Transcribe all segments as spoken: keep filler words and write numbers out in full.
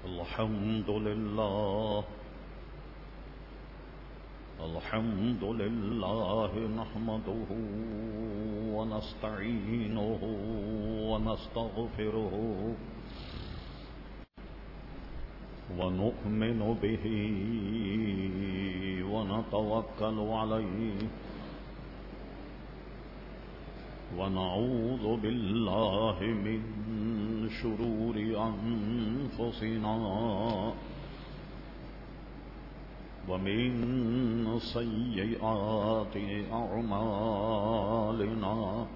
الحمد لله الحمد لله نحمده ونستعينه ونستغفره ونؤمن به ونتوكل عليه ونعوذ بالله من شرور أنفسنا ومن سيئات أعمالنا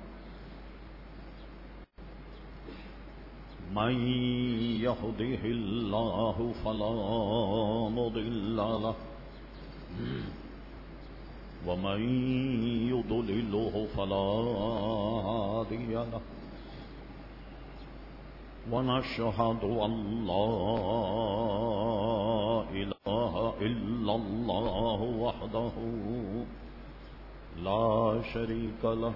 من يهده الله فلا مضل له ومن يضلله فلا هادي له ونشهد أن لا إله إلا الله وحده لا شريك له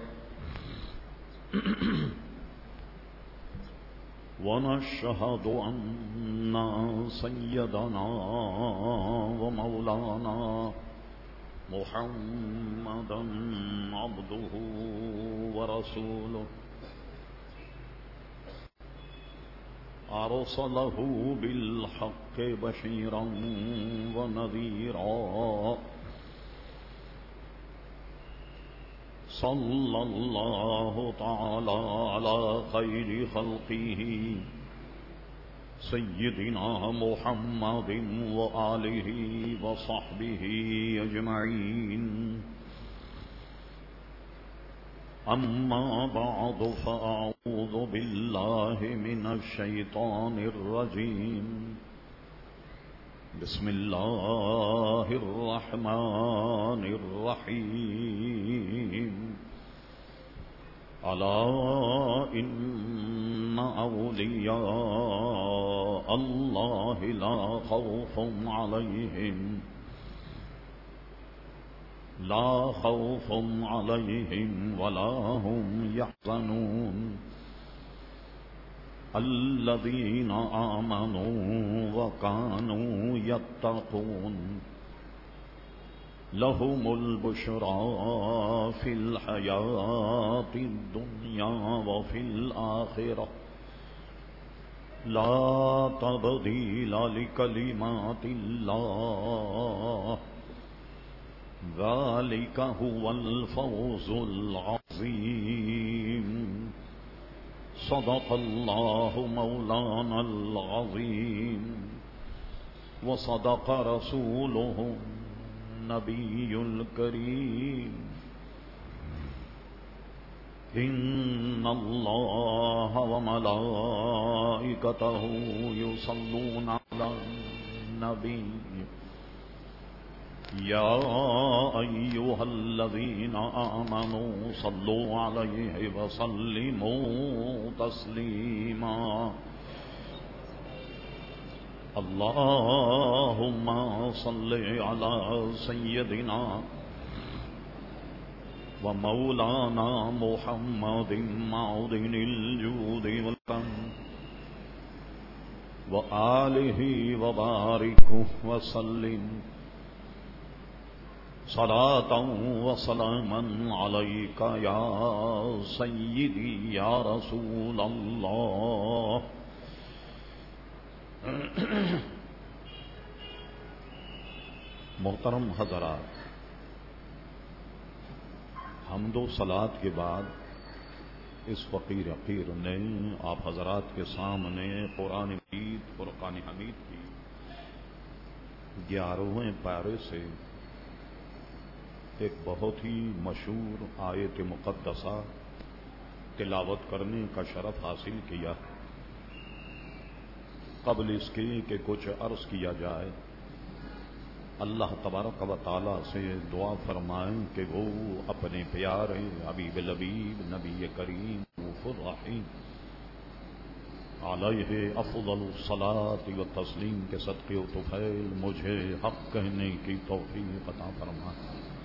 ونشهد أن سيدنا ومولانا محمدا عبده ورسوله أرسله بالحق بشيرا ونذيرا صلى الله تعالى على خير خلقه سيدنا محمد وآله وصحبه أجمعين أما بعد فأعوذ بالله من الشيطان الرجيم بسم الله الرحمن الرحيم ألا إن أولياء الله لا خوف عليهم لا خوف عليهم ولا هم يحزنون الذين آمنوا وكانوا يتقون لهم البشرى في الحياة الدنيا وفي الآخرة لا تبديل لكلمات الله ذلك هو الفوز العظيم صدق الله مولانا العظيم وصدق رسوله النبي الكريم إن الله وملائكته يصلون على النبي يا أيها الذين آمنوا صلوا عليه وسلموا تسليما اللهم صل على سيدنا ومولانا محمد معدن الجود والكرم وآله وبارك وسلم صلاة وسلاما عليك يا سيدي يا رسول الله محترم حضرات، حمد و صلات کے بعد اس فقیر حقیر نے آپ حضرات کے سامنے قرآن مجید فرقان حمید کی گیارہویں پارے سے ایک بہت ہی مشہور آیت مقدسہ تلاوت کرنے کا شرف حاصل کیا۔ قبل اس کے کہ کچھ عرض کیا جائے، اللہ تبارک و تعالی سے دعا فرمائیں کہ وہ اپنے پیارے حبیب لبیب نبی کریم رؤوف الرحیم علیہ افضل الصلاۃ و تسلیم کے صدقے و طفیل مجھے حق کہنے کی توفیق عطا فرمائیں۔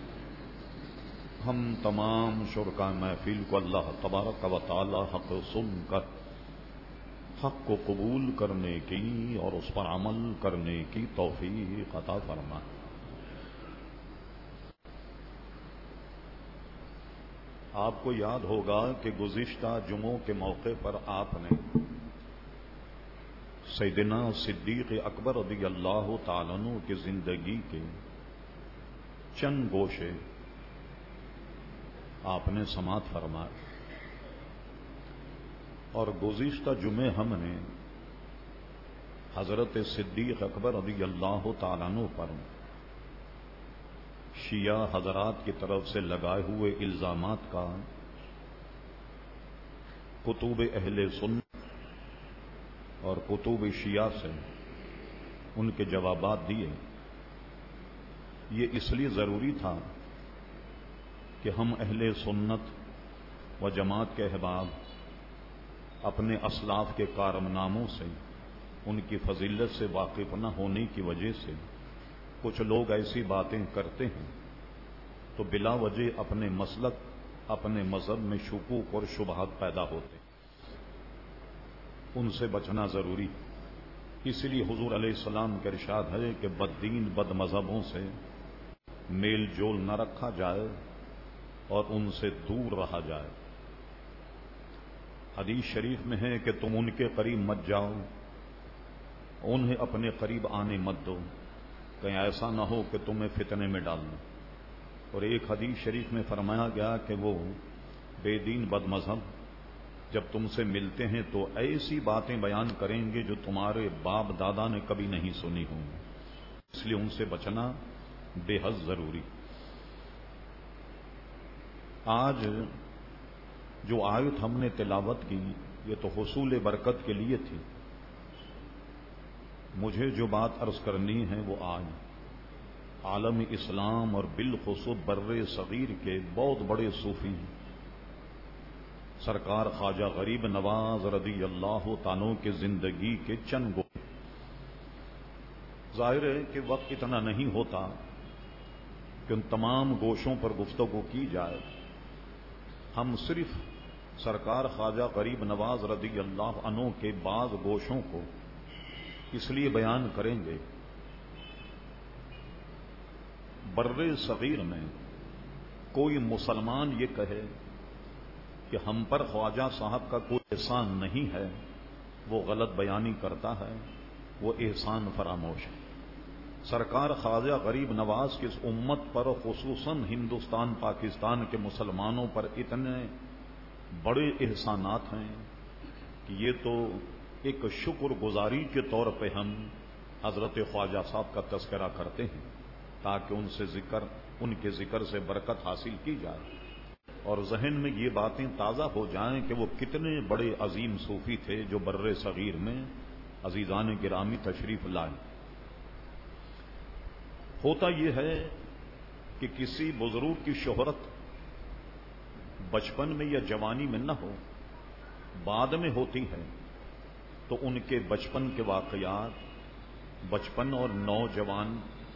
ہم تمام شرکاء محفل کو اللہ تبارک و تعالی حق سن کر حق کو قبول کرنے کی اور اس پر عمل کرنے کی توفیق عطا فرما۔ آپ کو یاد ہوگا کہ گزشتہ جمعوں کے موقع پر آپ نے سیدنا صدیق اکبر رضی اللہ تعالیٰ عنہ کی زندگی کے چند گوشے آپ نے سماعت فرمائے، اور گزشتہ جمعے ہم نے حضرت صدیق اکبر رضی اللہ تعالیٰ عنہ پر شیعہ حضرات کی طرف سے لگائے ہوئے الزامات کا کتب اہل سنت اور کتب شیعہ سے ان کے جوابات دیے۔ یہ اس لیے ضروری تھا کہ ہم اہل سنت و جماعت کے احباب اپنے اسلاف کے کارناموں سے، ان کی فضیلت سے واقف نہ ہونے کی وجہ سے کچھ لوگ ایسی باتیں کرتے ہیں تو بلا وجہ اپنے مسلک، اپنے مذہب میں شکوک اور شبہات پیدا ہوتے ہیں، ان سے بچنا ضروری۔ اس لیے حضور علیہ السلام کا ارشاد ہے کہ بددین بد مذہبوں سے میل جول نہ رکھا جائے اور ان سے دور رہا جائے۔ حدیث شریف میں ہے کہ تم ان کے قریب مت جاؤ، انہیں اپنے قریب آنے مت دو، کہیں ایسا نہ ہو کہ تمہیں فتنے میں ڈال دیں۔ اور ایک حدیث شریف میں فرمایا گیا کہ وہ بے دین بد مذہب جب تم سے ملتے ہیں تو ایسی باتیں بیان کریں گے جو تمہارے باپ دادا نے کبھی نہیں سنی ہوں، اس لیے ان سے بچنا بے حد ضروری۔ آج جو آیت ہم نے تلاوت کی یہ تو حصول برکت کے لیے تھی۔ مجھے جو بات عرض کرنی ہے وہ آج عالم اسلام اور بالخصوص بر صغیر کے بہت بڑے صوفی ہیں، سرکار خواجہ غریب نواز رضی اللہ تعالیٰ کے زندگی کے چند گوشے۔ ظاہر ہے کہ وقت اتنا نہیں ہوتا کہ ان تمام گوشوں پر گفتگو کی جائے، ہم صرف سرکار خواجہ غریب نواز رضی اللہ عنہ کے بعض گوشوں کو اس لیے بیان کریں گے۔ بر صغیر میں کوئی مسلمان یہ کہے کہ ہم پر خواجہ صاحب کا کوئی احسان نہیں ہے، وہ غلط بیانی کرتا ہے، وہ احسان فراموش ہے۔ سرکار خواجہ غریب نواز کی اس امت پر، خصوصاً ہندوستان پاکستان کے مسلمانوں پر اتنے بڑے احسانات ہیں کہ یہ تو ایک شکر گزاری کے طور پہ ہم حضرت خواجہ صاحب کا تذکرہ کرتے ہیں تاکہ ان سے ذکر، ان کے ذکر سے برکت حاصل کی جائے اور ذہن میں یہ باتیں تازہ ہو جائیں کہ وہ کتنے بڑے عظیم صوفی تھے جو بر صغیر میں عزیزان گرامی تشریف لائے۔ ہوتا یہ ہے کہ کسی بزرگ کی شہرت بچپن میں یا جوانی میں نہ ہو، بعد میں ہوتی ہے، تو ان کے بچپن کے واقعات، بچپن اور نوجوان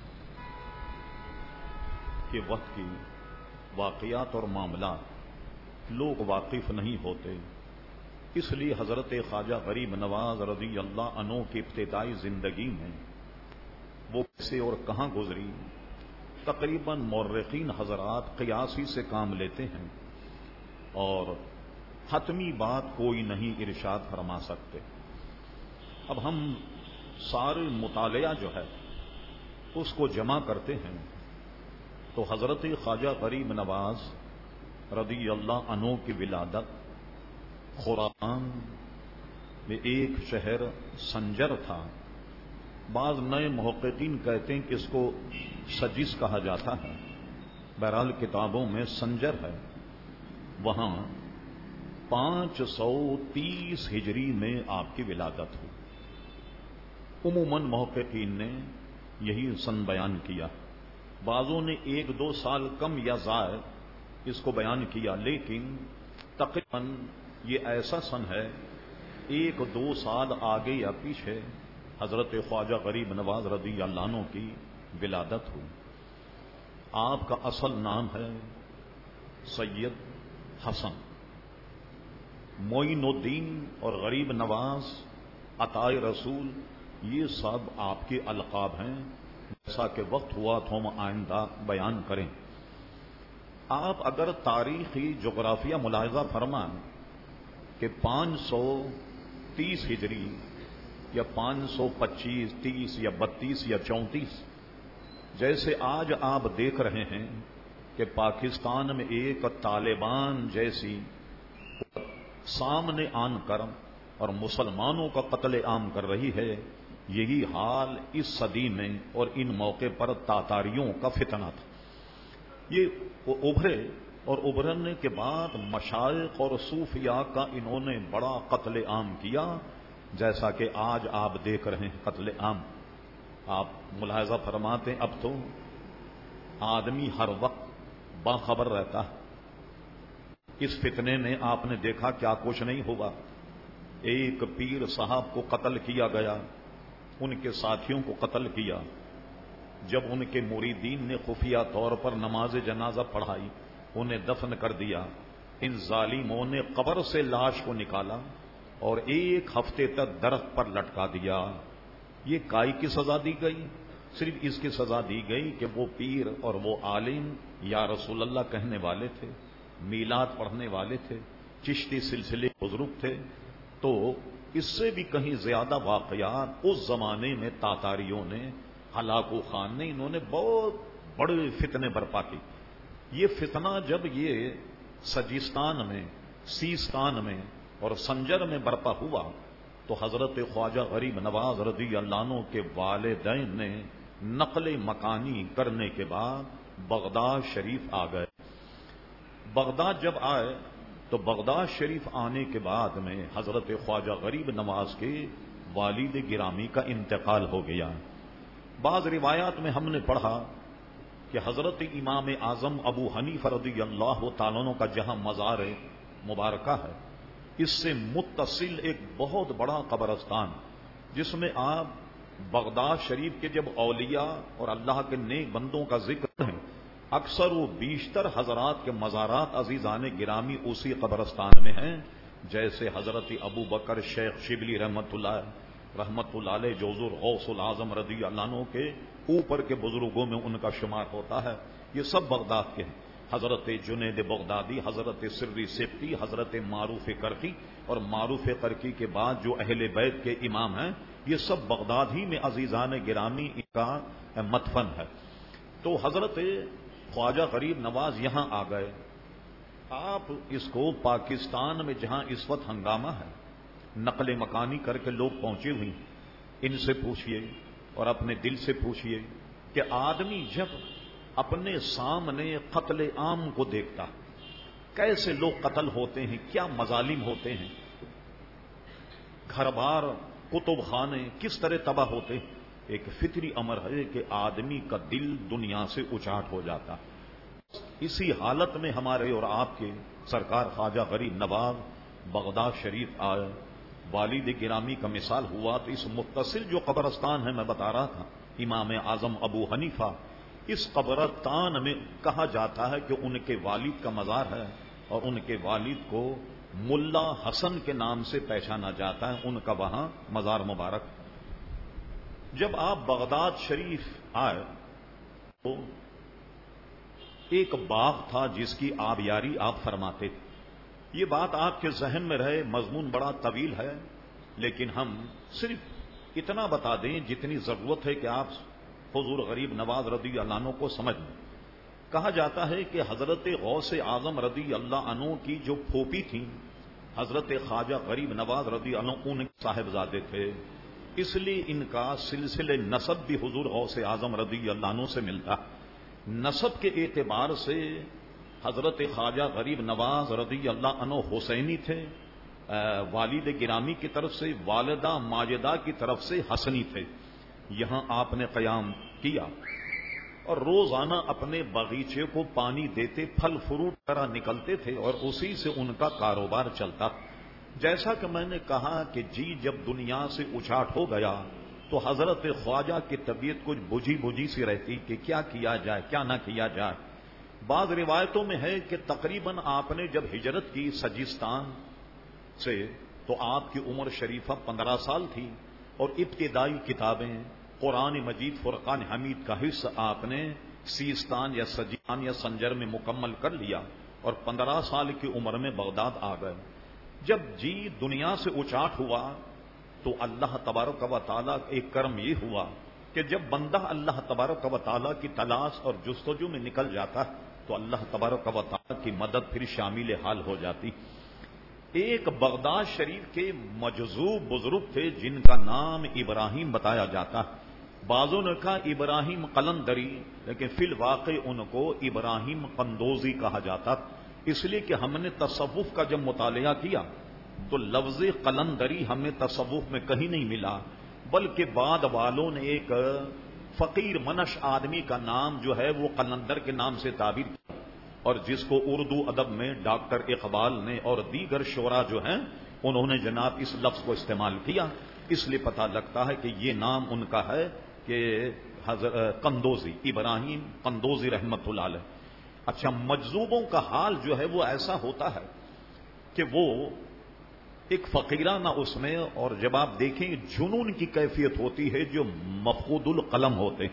کے وقت کی واقعات اور معاملات لوگ واقف نہیں ہوتے۔ اس لیے حضرت خواجہ غریب نواز رضی اللہ عنہ کی ابتدائی زندگی میں وہ کیسے اور کہاں گزری، تقریباً مورخین حضرات قیاسی سے کام لیتے ہیں اور حتمی بات کوئی نہیں ارشاد فرما سکتے۔ اب ہم سارے مطالعہ جو ہے اس کو جمع کرتے ہیں تو حضرت خواجہ غریب نواز رضی اللہ عنہ کی ولادت خراسان میں ایک شہر سنجر تھا، بعض نئے محققین کہتے ہیں کہ اس کو سجس کہا جاتا ہے، بہرحال کتابوں میں سنجر ہے، وہاں پانچ سو تیس ہجری میں آپ کی ولادت ہوئی۔ عموماً محققین نے یہی سن بیان کیا، بعضوں نے ایک دو سال کم یا زائد اس کو بیان کیا، لیکن تقریباً یہ ایسا سن ہے ایک دو سال آگے یا پیچھے حضرت خواجہ غریب نواز رضی اللہ عنہ کی ولادت ہوئی۔ آپ کا اصل نام ہے سید حسن، معین الدین اور غریب نواز عطائے رسول، یہ سب آپ کے القاب ہیں، جیسا کہ وقت ہوا تو ہم آئندہ بیان کریں۔ آپ اگر تاریخی جغرافیہ ملاحظہ فرمائیں کہ پانچ سو تیس ہجری یا پانچ سو پچیس تیس یا بتیس یا چونتیس، جیسے آج آپ دیکھ رہے ہیں کہ پاکستان میں ایک طالبان جیسی سامنے آن کر اور مسلمانوں کا قتل عام کر رہی ہے، یہی حال اس صدی میں اور ان موقع پر تاتاریوں کا فتنہ تھا۔ یہ ابھرے اور ابھرنے کے بعد مشائخ اور صوفیاء کا انہوں نے بڑا قتل عام کیا، جیسا کہ آج آپ دیکھ رہے ہیں قتل عام۔ آپ ملاحظہ فرماتے ہیں اب تو آدمی ہر وقت باخبر رہتا ہے۔ اس فتنے میں آپ نے دیکھا کیا کچھ نہیں ہوا۔ ایک پیر صاحب کو قتل کیا گیا، ان کے ساتھیوں کو قتل کیا۔ جب ان کے مریدین نے خفیہ طور پر نماز جنازہ پڑھائی، انہیں دفن کر دیا، ان ظالموں نے قبر سے لاش کو نکالا اور ایک ہفتے تک درخت پر لٹکا دیا۔ یہ کائی کی سزا دی گئی؟ صرف اس کی سزا دی گئی کہ وہ پیر اور وہ عالم یا رسول اللہ کہنے والے تھے، میلاد پڑھنے والے تھے، چشتی سلسلے بزرگ تھے۔ تو اس سے بھی کہیں زیادہ واقعات اس زمانے میں تاتاریوں نے، ہلاکو خان نے، انہوں نے بہت بڑے فتنے برپا کی۔ یہ فتنہ جب یہ سجستان میں، سیستان میں اور سنجر میں برپا ہوا تو حضرت خواجہ غریب نواز رضی اللہ عنہ کے والدین نے نقل مکانی کرنے کے بعد بغداد شریف آ گئے۔ بغداد جب آئے تو بغداد شریف آنے کے بعد میں حضرت خواجہ غریب نواز کے والد گرامی کا انتقال ہو گیا۔ بعض روایات میں ہم نے پڑھا کہ حضرت امام اعظم ابو حنیفہ رضی اللہ تعالیٰ عنہ کا جہاں مزار مبارکہ ہے، اس سے متصل ایک بہت بڑا قبرستان، جس میں آپ بغداد شریف کے جب اولیاء اور اللہ کے نیک بندوں کا ذکر ہے، اکثر و بیشتر حضرات کے مزارات عزیزان گرامی اسی قبرستان میں ہیں، جیسے حضرت ابو بکر شیخ شبلی رحمت اللہ رحمت اللہ علیہ جو حضور غوث العظم رضی اللہ عنہ کے اوپر کے بزرگوں میں ان کا شمار ہوتا ہے، یہ سب بغداد کے ہیں۔ حضرت جنید بغدادی، حضرت سری سبتی، حضرت معروف کرکی، اور معروف کرکی کے بعد جو اہل بیت کے امام ہیں، یہ سب بغداد ہی میں عزیزان گرامی ان کا مدفن ہے۔ تو حضرت خواجہ غریب نواز یہاں آ گئے۔ آپ اس کو پاکستان میں جہاں اس وقت ہنگامہ ہے، نقل مکانی کر کے لوگ پہنچے ہوئے، ان سے پوچھئے اور اپنے دل سے پوچھئے کہ آدمی جب اپنے سامنے قتل عام کو دیکھتا، کیسے لوگ قتل ہوتے ہیں، کیا مظالم ہوتے ہیں، گھر بار کتب خانے کس طرح تباہ ہوتے ہیں، ایک فطری امر ہے کہ آدمی کا دل دنیا سے اچاٹ ہو جاتا۔ اسی حالت میں ہمارے اور آپ کے سرکار خواجہ غریب نواز بغداد شریف آئے، والد گرامی کا مثال ہوا تو اس متصل جو قبرستان ہے میں بتا رہا تھا امام اعظم ابو حنیفہ، اس قبرستان میں کہا جاتا ہے کہ ان کے والد کا مزار ہے اور ان کے والد کو ملا حسن کے نام سے پہچانا جاتا ہے، ان کا وہاں مزار مبارک۔ جب آپ بغداد شریف آئے تو ایک باغ تھا جس کی آبیاری آپ فرماتے تھے۔ یہ بات آپ کے ذہن میں رہے، مضمون بڑا طویل ہے، لیکن ہم صرف اتنا بتا دیں جتنی ضرورت ہے کہ آپ حضور غریب نواز رضی اللہ عنہ کو سمجھ لیں۔ کہا جاتا ہے کہ حضرت غوث اعظم رضی اللہ عنہ کی جو پھوپھی تھیں، حضرت خواجہ غریب نواز رضی اللہ عنہ ان صاحبزادے تھے، اس لیے ان کا سلسلہ نسب بھی حضور غوث اعظم رضی اللہ عنہ سے ملتا۔ نسب کے اعتبار سے حضرت خواجہ غریب نواز رضی اللہ عنہ حسینی تھے، والد گرامی کی طرف سے، والدہ ماجدہ کی طرف سے حسنی تھے۔ یہاں آپ نے قیام کیا اور روزانہ اپنے باغیچے کو پانی دیتے، پھل فروٹ طرح نکلتے تھے اور اسی سے ان کا کاروبار چلتا۔ جیسا کہ میں نے کہا کہ جی جب دنیا سے اچاٹ ہو گیا تو حضرت خواجہ کی طبیعت کچھ بجھی بجھی سی رہتی کہ کیا کیا جائے کیا نہ کیا جائے۔ بعض روایتوں میں ہے کہ تقریباً آپ نے جب ہجرت کی سجستان سے تو آپ کی عمر شریفہ پندرہ سال تھی اور ابتدائی کتابیں قرآن مجید فرقان حمید کا حصہ آپ نے سیستان یا سجیان یا سنجر میں مکمل کر لیا اور پندرہ سال کی عمر میں بغداد آ گئے۔ جب جی دنیا سے اچاٹ ہوا تو اللہ تبارک و تعالیٰ ایک کرم یہ ہوا کہ جب بندہ اللہ تبارک و تعالیٰ کی تلاش اور جستجو میں نکل جاتا تو اللہ تبارک و تعالیٰ کی مدد پھر شامل حال ہو جاتی۔ ایک بغداد شریف کے مجذوب بزرگ تھے جن کا نام ابراہیم بتایا جاتا، بعضوں نے کہا ابراہیم قلندری، لیکن فی الواقع ان کو ابراہیم قندوزی کہا جاتا، اس لیے کہ ہم نے تصوف کا جب مطالعہ کیا تو لفظ قلندری ہمیں تصوف میں کہیں نہیں ملا، بلکہ بعد والوں نے ایک فقیر منش آدمی کا نام جو ہے وہ قلندر کے نام سے تعبیر کیا، اور جس کو اردو ادب میں ڈاکٹر اقبال نے اور دیگر شعراء جو ہیں انہوں نے جناب اس لفظ کو استعمال کیا، اس لیے پتہ لگتا ہے کہ یہ نام ان کا ہے کہ حضرت قندوزی، ابراہیم قندوزی رحمت اللہ علیہ۔ اچھا، مجذوبوں کا حال جو ہے وہ ایسا ہوتا ہے کہ وہ ایک فقیرانہ اس میں، اور جب آپ دیکھیں جنون کی کیفیت ہوتی ہے جو مفقود القلم ہوتے،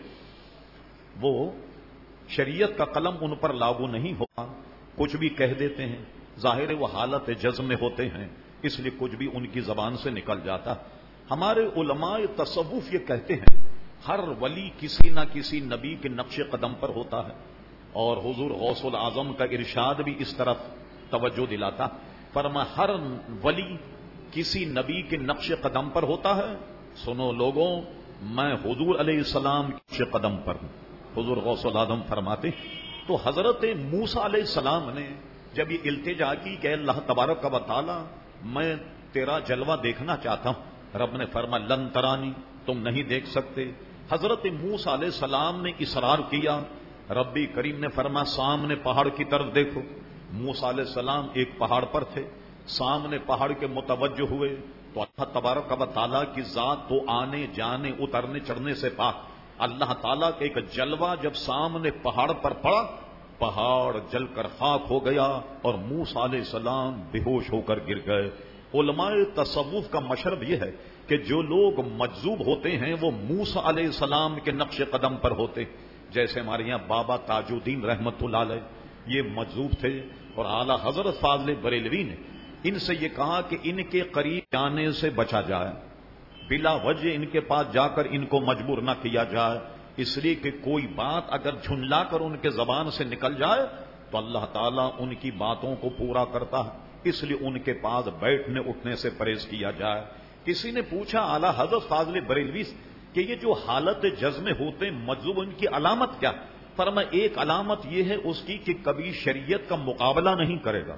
وہ شریعت کا قلم ان پر لاگو نہیں ہوتا، کچھ بھی کہہ دیتے ہیں، ظاہر وہ حالت جزم میں ہوتے ہیں، اس لیے کچھ بھی ان کی زبان سے نکل جاتا۔ ہمارے علماء تصوف یہ کہتے ہیں ہر ولی کسی نہ کسی نبی کے نقش قدم پر ہوتا ہے، اور حضور غوث العظم کا ارشاد بھی اس طرف توجہ دلاتا، فرما ہر ولی کسی نبی کے نقش قدم پر ہوتا ہے۔ سنو لوگوں، میں حضور علیہ السلام کے نقش قدم پر ہوں، حضور غوث العظم فرماتے۔ تو حضرت موسیٰ علیہ السلام نے جب یہ التجا کی کہ اللہ تبارک و تعالی میں تیرا جلوہ دیکھنا چاہتا ہوں، رب نے فرمایا لن ترانی، تم نہیں دیکھ سکتے۔ حضرت موسیٰ علیہ السلام نے اصرار کیا، ربی کریم نے فرمایا سامنے پہاڑ کی طرف دیکھو۔ موسیٰ علیہ السلام ایک پہاڑ پر تھے، سامنے پہاڑ کے متوجہ ہوئے تو اللہ تبارک و تعالیٰ کی ذات تو آنے جانے اترنے چڑھنے سے پاک، اللہ تعالیٰ کے ایک جلوہ جب سامنے پہاڑ پر پڑا، پہاڑ جل کر خاک ہو گیا اور موسیٰ علیہ السلام بے ہوش ہو کر گر گئے۔ علماء تصوف کا مشرب یہ ہے کہ جو لوگ مجذوب ہوتے ہیں وہ موسیٰ علیہ السلام کے نقش قدم پر ہوتے، جیسے ہمارے یہاں بابا تاج الدین رحمت اللہ علیہ یہ مجذوب تھے، اور اعلیٰ حضرت فاضل بریلوی نے ان سے یہ کہا کہ ان کے قریب جانے سے بچا جائے، بلا وجہ ان کے پاس جا کر ان کو مجبور نہ کیا جائے، اس لیے کہ کوئی بات اگر جھنلا کر ان کے زبان سے نکل جائے تو اللہ تعالیٰ ان کی باتوں کو پورا کرتا ہے، اس لیے ان کے پاس بیٹھنے اٹھنے سے پرہیز کیا جائے۔ کسی نے پوچھا اعلیٰ حضرت فاضل بریلوی کہ یہ جو حالت جزم ہوتے مجذوب ان کی علامت کیا؟ فرمایا ایک علامت یہ ہے اس کی کہ کبھی شریعت کا مقابلہ نہیں کرے گا،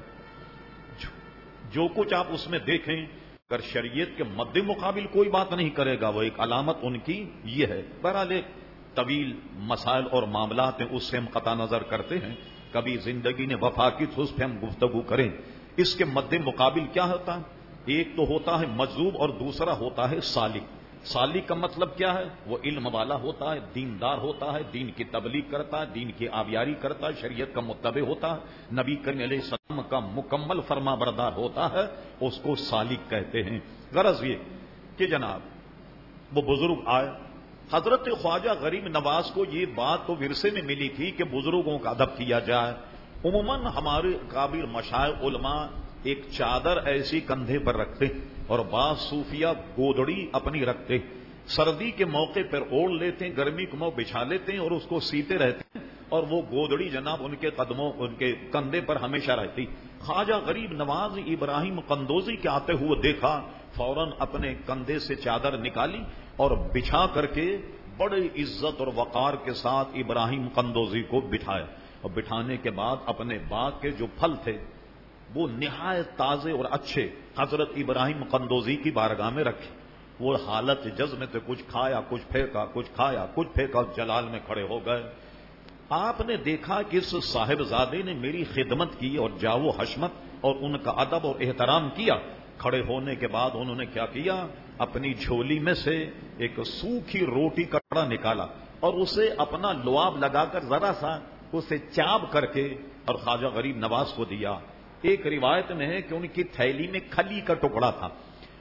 جو کچھ آپ اس میں دیکھیں اگر شریعت کے مد مقابل کوئی بات نہیں کرے گا، وہ ایک علامت ان کی یہ ہے۔ بہرحال ایک طویل مسائل اور معاملات ہیں، اس سے ہم قطع نظر کرتے ہیں، کبھی زندگی نے وفا کی تو اس پہ ہم گفتگو کریں۔ اس کے مد مقابل کیا ہوتا ہے؟ ایک تو ہوتا ہے مجذوب اور دوسرا ہوتا ہے سالک۔ سالک کا مطلب کیا ہے؟ وہ علم والا ہوتا ہے، دیندار ہوتا ہے، دین کی تبلیغ کرتا ہے، دین کی آبیاری کرتا ہے، شریعت کا متبع ہوتا ہے، نبی کریم علیہ السلام کا مکمل فرما بردار ہوتا ہے، اس کو سالک کہتے ہیں۔ غرض یہ کہ جناب وہ بزرگ آئے، حضرت خواجہ غریب نواز کو یہ بات تو ورثے میں ملی تھی کہ بزرگوں کا ادب کیا جائے۔ عموماً ہمارے قابل مشائخ علماء ایک چادر ایسی کندھے پر رکھتے اور بعض صوفیہ گودڑی اپنی رکھتے، سردی کے موقع پر اوڑھ لیتے ہیں، گرمی کے موقع بچھا لیتے ہیں اور اس کو سیتے رہتے ہیں، اور وہ گودڑی جناب ان کے قدموں ان کے کندھے پر ہمیشہ رہتی۔ خواجہ غریب نواز ابراہیم قندوزی کے آتے ہوئے دیکھا، فوراً اپنے کندھے سے چادر نکالی اور بچھا کر کے بڑے عزت اور وقار کے ساتھ ابراہیم قندوزی کو بٹھایا، اور بٹھانے کے بعد اپنے باغ کے جو پھل تھے وہ نہایت تازے اور اچھے حضرت ابراہیم قندوزی کی بارگاہ میں رکھے۔ وہ حالت جذب میں تھے، کچھ کھایا کچھ پھینکا، کچھ کھایا کچھ پھینکا، جلال میں کھڑے ہو گئے۔ آپ نے دیکھا کہ اس صاحبزادے نے میری خدمت کی اور جاو حشمت اور ان کا ادب اور احترام کیا۔ کھڑے ہونے کے بعد انہوں نے کیا کیا؟ اپنی جھولی میں سے ایک سوکھی روٹی کا ٹکڑا نکالا اور اسے اپنا لعاب لگا کر ذرا سا اسے چاپ کر کے اور خواجہ غریب نواز کو دیا۔ ایک روایت میں ہے کہ ان کی تھیلی میں کھلی کا ٹکڑا تھا،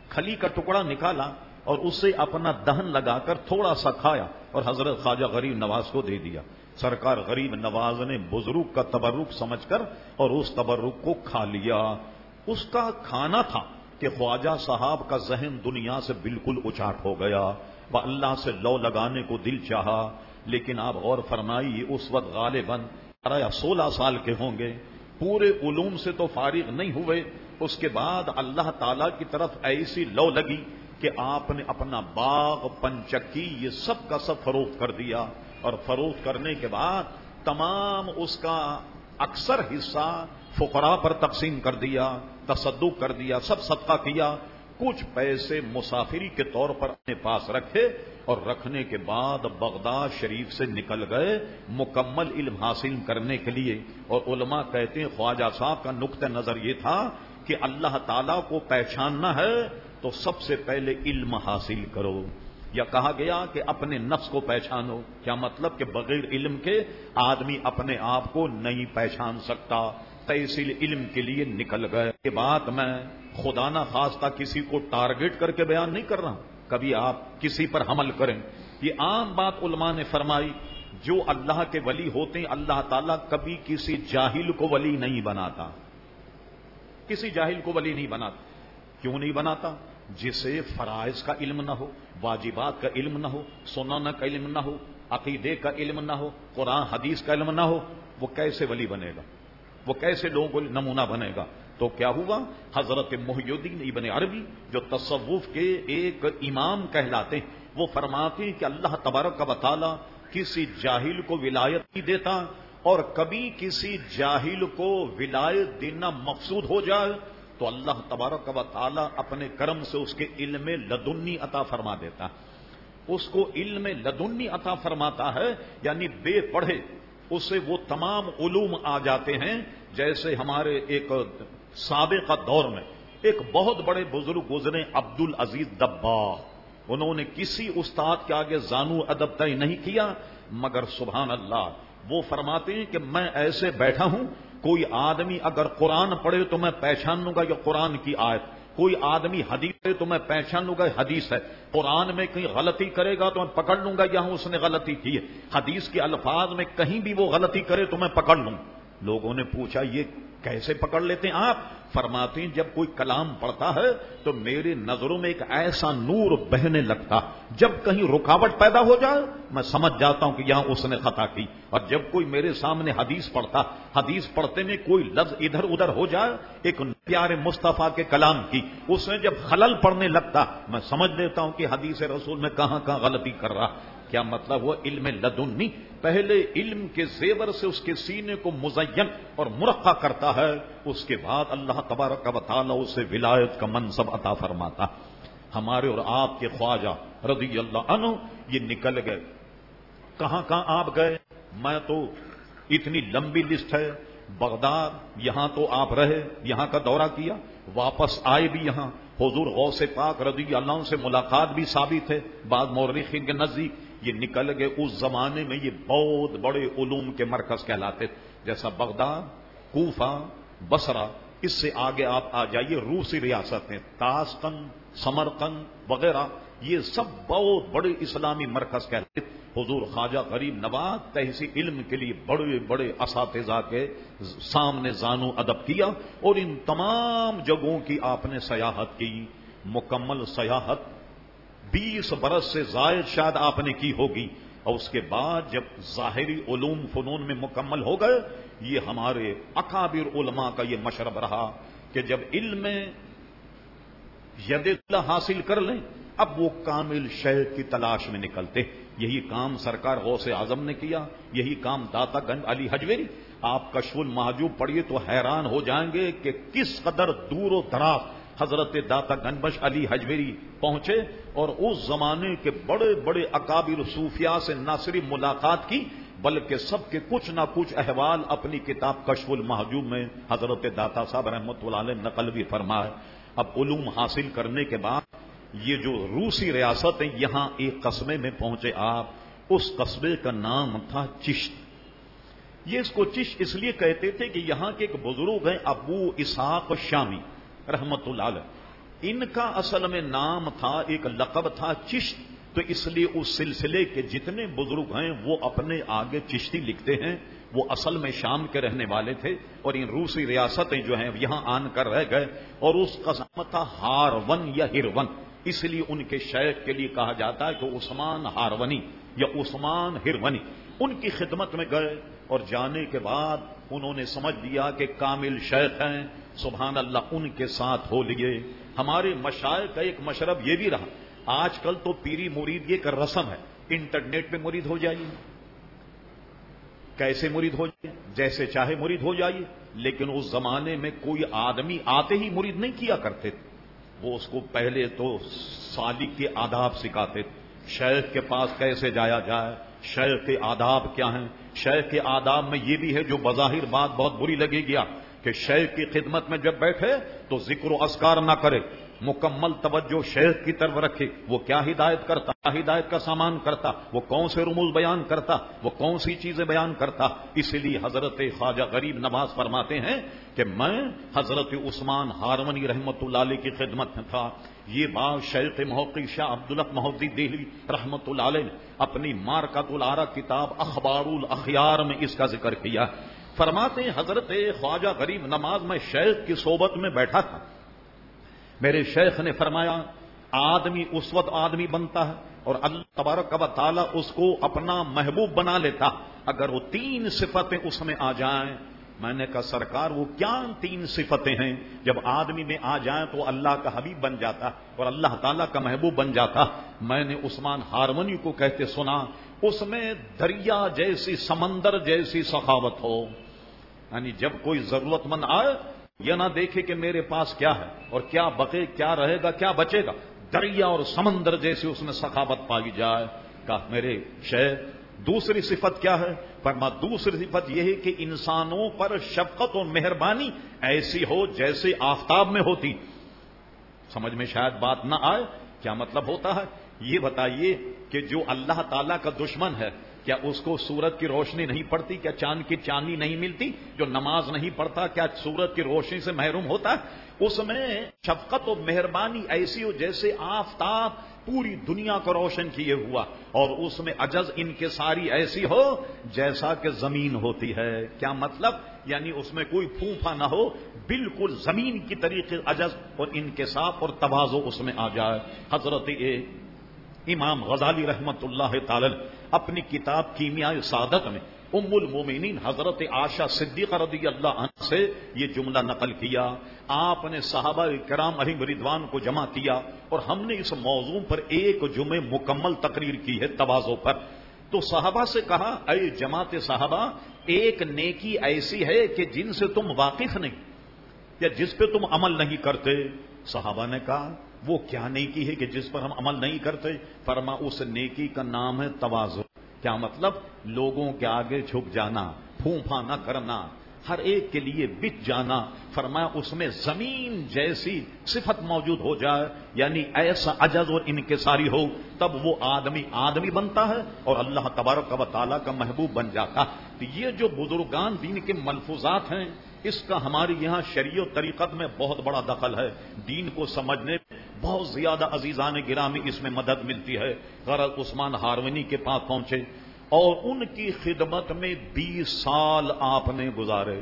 کھلی کا ٹکڑا نکالا اور اسے اپنا دہن لگا کر تھوڑا سا کھایا اور حضرت خواجہ غریب نواز کو دے دیا. سرکار غریب نواز نے بزرگ کا تبرک سمجھ کر اور اس تبرک کو کھا لیا. اس کا کھانا تھا کہ خواجہ صاحب کا ذہن دنیا سے بالکل اچاٹ ہو گیا. وہ اللہ سے لو لگانے کو دل چاہا، لیکن آپ غور فرمائیے اس وقت غالباً بارہ یا سولہ سال کے ہوں گے. پورے علوم سے تو فارغ نہیں ہوئے. اس کے بعد اللہ تعالی کی طرف ایسی لو لگی کہ آپ نے اپنا باغ، پنچکی، یہ سب کا سب فروخت کر دیا. اور فروخت کرنے کے بعد تمام اس کا اکثر حصہ فقراء پر تقسیم کر دیا، تصدق کر دیا، سب صدقہ کیا. کچھ پیسے مسافری کے طور پر اپنے پاس رکھے اور رکھنے کے بعد بغداد شریف سے نکل گئے مکمل علم حاصل کرنے کے لیے. اور علماء کہتے ہیں خواجہ صاحب کا نقطہ نظر یہ تھا کہ اللہ تعالیٰ کو پہچاننا ہے تو سب سے پہلے علم حاصل کرو. یا کہا گیا کہ اپنے نفس کو پہچانو. کیا مطلب کہ بغیر علم کے آدمی اپنے آپ کو نہیں پہچان سکتا. تحصیل علم کے لیے نکل گئے. یہ بات میں خدا نہ خواستہ کسی کو ٹارگٹ کر کے بیان نہیں کر رہا ہوں. کبھی آپ کسی پر حمل کریں، یہ عام بات علماء نے فرمائی. جو اللہ کے ولی ہوتے ہیں اللہ تعالیٰ کبھی کسی جاہل کو ولی نہیں بناتا. کسی جاہل کو ولی نہیں بناتا. کیوں نہیں بناتا؟ جسے فرائض کا علم نہ ہو، واجبات کا علم نہ ہو، سنن کا علم نہ ہو، عقیدے کا علم نہ ہو، قرآن حدیث کا علم نہ ہو، وہ کیسے ولی بنے گا؟ وہ کیسے لوگوں کو نمونہ بنے گا؟ تو کیا ہوا؟ حضرت محی الدین ابن عربی جو تصوف کے ایک امام کہلاتے ہیں، وہ فرماتے ہیں کہ اللہ تبارک و تعالی کسی جاہل کو ولایت نہیں دیتا، اور کبھی کسی جاہل کو ولایت دینا مقصود ہو جائے تو اللہ تبارک و تعالی اپنے کرم سے اس کے علم لدنی عطا فرما دیتا. اس کو علم لدنی عطا فرماتا ہے، یعنی بے پڑھے اسے وہ تمام علوم آ جاتے ہیں. جیسے ہمارے ایک سابقہ دور میں ایک بہت بڑے بزرگ گزرے عبد العزیز دباغ. انہوں نے کسی استاد کے آگے زانو ادب طے نہیں کیا، مگر سبحان اللہ وہ فرماتے ہیں کہ میں ایسے بیٹھا ہوں، کوئی آدمی اگر قرآن پڑھے تو میں پہچان لوں گا یہ قرآن کی آیت، کوئی آدمی حدیث پڑھے تو میں پہچان لوں گا یہ حدیث ہے، قرآن میں کہیں غلطی کرے گا تو میں پکڑ لوں گا یہاں اس نے غلطی کی ہے، حدیث کے الفاظ میں کہیں بھی وہ غلطی کرے تو میں پکڑ لوں. لوگوں نے پوچھا یہ کیسے پکڑ لیتے ہیں آپ؟ فرماتے ہیں جب کوئی کلام پڑھتا ہے تو میری نظروں میں ایک ایسا نور بہنے لگتا، جب کہیں رکاوٹ پیدا ہو جائے میں سمجھ جاتا ہوں کہ یہاں اس نے خطا کی. اور جب کوئی میرے سامنے حدیث پڑھتا، حدیث پڑھتے میں کوئی لفظ ادھر ادھر ہو جائے ایک پیارے مصطفیٰ کے کلام کی، اس میں جب خلل پڑنے لگتا میں سمجھ لیتا ہوں کہ حدیث رسول میں کہاں کہاں غلطی کر رہا. کیا مطلب وہ علم لدنی پہلے علم کے زیور سے اس کے سینے کو مزین اور مرقع کرتا ہے، اس کے بعد اللہ تبارک و تعالی اسے ولایت کا منصب عطا فرماتا. ہمارے اور آپ کے خواجہ رضی اللہ عنہ یہ نکل گئے. کہاں کہاں آپ گئے؟ میں تو اتنی لمبی لسٹ ہے. بغداد یہاں تو آپ رہے، یہاں کا دورہ کیا، واپس آئے بھی یہاں، حضور غوث پاک رضی اللہ عنہ سے ملاقات بھی ثابت ہے بعض مورخین کے نزدیک. یہ نکل گئے. اس زمانے میں یہ بہت بڑے علوم کے مرکز کہلاتے، جیسا بغداد، کوفہ، بصرہ. اس سے آگے آپ آ جائیے روسی ریاستیں تاشقند، سمرقند وغیرہ، یہ سب بہت بڑے اسلامی مرکز کہلاتے. حضور خواجہ غریب نواز تحصیل علم کے لیے بڑے بڑے اساتذہ کے سامنے زانو ادب کیا، اور ان تمام جگہوں کی آپ نے سیاحت کی. مکمل سیاحت بیس برس سے زائد شاید آپ نے کی ہوگی. اور اس کے بعد جب ظاہری علوم فنون میں مکمل ہو گئے، یہ ہمارے اکابر علماء کا یہ مشرب رہا کہ جب علم میں ید اللہ حاصل کر لیں اب وہ کامل شیخ کی تلاش میں نکلتے. یہی کام سرکار غوث اعظم نے کیا، یہی کام داتا گنج علی حجویری. آپ کشف المحجوب پڑھیے تو حیران ہو جائیں گے کہ کس قدر دور و دراز حضرت داتا گنبش علی حجویری پہنچے، اور اس زمانے کے بڑے بڑے اکابر صوفیاء سے نہ صرف ملاقات کی بلکہ سب کے کچھ نہ کچھ احوال اپنی کتاب کشف المحجوب میں حضرت داتا صاحب رحمۃ اللہ علیہ نقل بھی فرمائے. اب علوم حاصل کرنے کے بعد یہ جو روسی ریاست ہے یہاں ایک قصبے میں پہنچے آپ. اس قصبے کا نام تھا چشت. یہ اس کو چشت اس لیے کہتے تھے کہ یہاں کے ایک بزرگ ہیں ابو اسحاق شامی رحمت اللہ علیہ. ان کا اصل میں نام تھا، ایک لقب تھا چشت، تو اس لیے اس سلسلے کے جتنے بزرگ ہیں وہ اپنے آگے چشتی لکھتے ہیں. وہ اصل میں شام کے رہنے والے تھے اور ان روسی ریاستیں جو ہیں یہاں آن کر رہ گئے، اور اس کا نام تھا ہارون یا ہرون. اس لیے ان کے شیخ کے لیے کہا جاتا ہے کہ عثمان ہارونی یا عثمان ہرونی. ان کی خدمت میں گئے اور جانے کے بعد انہوں نے سمجھ لیا کہ کامل شیخ ہیں، سبحان اللہ، ان کے ساتھ ہو لیے. ہمارے مشائخ کا ایک مشرب یہ بھی رہا، آج کل تو پیری مرید یہ ایک رسم ہے، انٹرنیٹ پہ مرید ہو جائیے، کیسے مرید ہو جائے، جیسے چاہے مرید ہو جائیے. لیکن اس زمانے میں کوئی آدمی آتے ہی مرید نہیں کیا کرتے تھے، وہ اس کو پہلے تو سالک کے آداب سکھاتے تھے. شیخ کے پاس کیسے جایا جائے، شیخ کے آداب کیا ہیں. شیخ کے آداب میں یہ بھی ہے جو بظاہر بات بہت بری لگے گیا کہ شیخ کی خدمت میں جب بیٹھے تو ذکر و اذکار نہ کرے، مکمل توجہ شیخ کی طرف رکھے. وہ کیا ہدایت کرتا، ہدایت کا سامان کرتا، وہ کون سے رموز بیان کرتا، وہ کون سی چیزیں بیان کرتا. اس لیے حضرت خواجہ غریب نواز فرماتے ہیں کہ میں حضرت عثمان ہارونی رحمت اللہ علیہ کی خدمت میں تھا. یہ بات شیخ محقق شاہ عبدالحق محدثی دہلوی رحمت اللہ علیہ نے اپنی مارکۃ العرا کتاب اخبار الاخیار میں اس کا ذکر کیا. فرماتے ہیں حضرت خواجہ غریب نواز میں شیخ کی صحبت میں بیٹھا تھا، میرے شیخ نے فرمایا آدمی اس وقت آدمی بنتا ہے اور اللہ تبارک و تعالیٰ اس کو اپنا محبوب بنا لیتا اگر وہ تین صفتیں اس میں آ جائیں. میں نے کہا سرکار وہ کیا تین صفتیں ہیں؟ جب آدمی میں آ جائیں تو اللہ کا حبیب بن جاتا اور اللہ تعالیٰ کا محبوب بن جاتا. میں نے عثمان ہارونی کو کہتے سنا اس میں دریا جیسی، سمندر جیسی سخاوت ہو. یعنی جب کوئی ضرورت مند آئے یہ نہ دیکھے کہ میرے پاس کیا ہے اور کیا بقے، کیا رہے گا، کیا بچے گا، دریا اور سمندر جیسی اس میں سخاوت پائی جائے. کہا میرے شیخ دوسری صفت کیا ہے؟ فرما دوسری صفت یہ ہے کہ انسانوں پر شفقت اور مہربانی ایسی ہو جیسے آفتاب میں ہوتی. سمجھ میں شاید بات نہ آئے، کیا مطلب ہوتا ہے یہ بتائیے کہ جو اللہ تعالیٰ کا دشمن ہے کیا اس کو سورج کی روشنی نہیں پڑتی؟ کیا چاند کی چاندنی نہیں ملتی؟ جو نماز نہیں پڑھتا کیا سورج کی روشنی سے محروم ہوتا ہے؟ اس میں شفقت و مہربانی ایسی ہو جیسے آفتاب پوری دنیا کو روشن کیے ہوا، اور اس میں عجز انکساری ایسی ہو جیسا کہ زمین ہوتی ہے. کیا مطلب؟ یعنی اس میں کوئی پھوپھا نہ ہو، بالکل زمین کی طریقے عجز اور انکسار اور تواضع اس میں آ جائے. حضرت امام غزالی رحمت اللہ تعالی اپنی کتاب کیمیاء سعادت میں ام المومنین حضرت عائشہ صدیقہ رضی اللہ عنہ سے یہ جملہ نقل کیا. آپ نے صحابہ کرام علیہم رضوان کو جمع کیا اور ہم نے اس موضوع پر ایک جمعے مکمل تقریر کی ہے تواضع پر. تو صحابہ سے کہا اے جماعت صحابہ، ایک نیکی ایسی ہے کہ جن سے تم واقف نہیں یا جس پہ تم عمل نہیں کرتے. صحابہ نے کہا وہ کیا نیکی ہے کہ جس پر ہم عمل نہیں کرتے؟ فرما اس نیکی کا نام ہے تواضع. کیا مطلب؟ لوگوں کے آگے جھک جانا، پھونپھا نہ کرنا، ہر ایک کے لیے بچ جانا. فرمایا اس میں زمین جیسی صفت موجود ہو جائے، یعنی ایسا عجز اور انکساری ہو، تب وہ آدمی آدمی بنتا ہے اور اللہ تبارک و تعالیٰ کا محبوب بن جاتا. تو یہ جو بزرگان دین کے ملفوظات ہیں اس کا ہماری یہاں شریعت طریقت میں بہت بڑا دخل ہے. دین کو سمجھنے بہت زیادہ عزیزان گرامی اس میں مدد ملتی ہے. غرض عثمان ہارونی کے پاس پہنچے اور ان کی خدمت میں بیس سال آپ نے گزارے.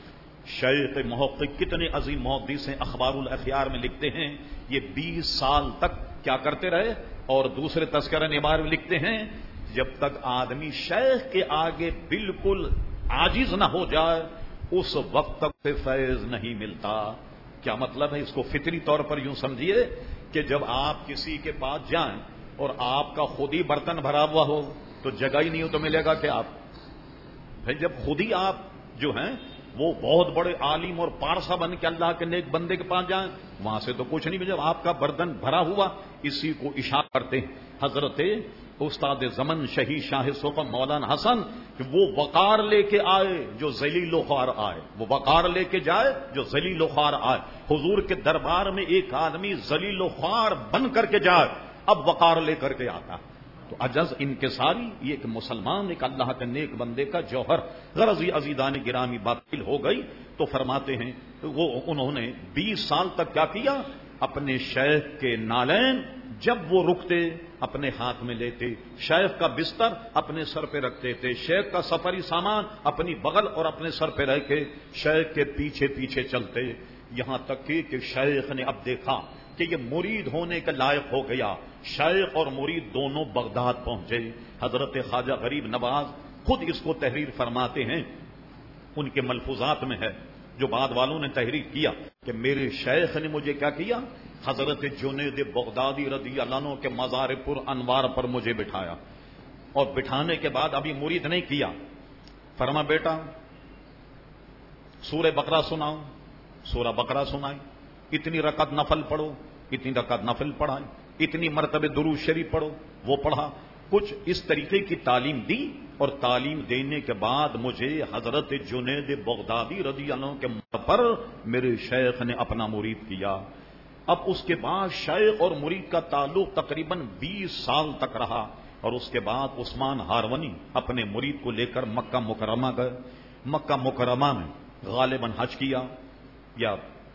شیخ محقق کتنے عظیم محدث ہیں، اخبار الاخیار میں لکھتے ہیں یہ بیس سال تک کیا کرتے رہے، اور دوسرے تذکرہ نبار میں لکھتے ہیں جب تک آدمی شیخ کے آگے بالکل عاجز نہ ہو جائے اس وقت تک فیض نہیں ملتا. کیا مطلب ہے؟ اس کو فطری طور پر یوں سمجھیے کہ جب آپ کسی کے پاس جائیں اور آپ کا خود ہی برتن بھرا ہوا ہو تو جگہ ہی نہیں ہو تو ملے گا کہ آپ بھائی جب خود ہی آپ جو ہیں وہ بہت بڑے عالم اور پارسا بن کے اللہ کے نیک بندے کے پاس جائیں وہاں سے تو کچھ نہیں ملے. جب آپ کا برتن بھرا ہوا اسی کو اشارہ کرتے ہیں حضرت استاد زمن شہید شاہ صوفہ مولانا حسن کہ وہ وقار لے کے آئے جو ذلیل و خوار آئے، وہ وقار لے کے جائے جو ذلیل و خوار آئے. حضور کے دربار میں ایک آدمی ذلیل و خوار بن کر کے جائے اب وقار لے کر کے آتا. تو عجز انکساری یہ ایک مسلمان ایک اللہ کے نیک بندے کا جوہر. غرضی عزیزان گرامی باطل ہو گئی تو فرماتے ہیں وہ انہوں نے بیس سال تک کیا کیا، اپنے شیخ کے نالین جب وہ رکتے اپنے ہاتھ میں لیتے، شیخ کا بستر اپنے سر پہ رکھتے تھے، شیخ کا سفری سامان اپنی بغل اور اپنے سر پہ رکھ کے شیخ کے پیچھے پیچھے چلتے، یہاں تک کہ شیخ نے اب دیکھا کہ یہ مرید ہونے کے لائق ہو گیا۔ شیخ اور مرید دونوں بغداد پہنچے۔ حضرت خواجہ غریب نواز خود اس کو تحریر فرماتے ہیں، ان کے ملفوظات میں ہے جو بعد والوں نے تحریر کیا کہ میرے شیخ نے مجھے کیا کیا، حضرت جنید بغدادی رضی اللہ عنہ کے مزار پر انوار پر مجھے بٹھایا، اور بٹھانے کے بعد ابھی مرید نہیں کیا، فرما بیٹا سورہ بقرہ سناؤ، سورہ بقرہ سنائی، اتنی رکعت نفل پڑھو، اتنی رکعت نفل پڑھائی، اتنی مرتبہ درود شریف پڑھو، وہ پڑھا، کچھ اس طریقے کی تعلیم دی، اور تعلیم دینے کے بعد مجھے حضرت جنید بغدادی رضی اللہ عنہ کے پر میرے شیخ نے اپنا مرید کیا۔ اب اس کے بعد شیخ اور مرید کا تعلق تقریباً بیس سال تک رہا، اور اس کے بعد عثمان ہارونی اپنے مرید کو لے کر مکہ مکرمہ گئے۔ مکہ مکرمہ میں غالباً حج کیا یا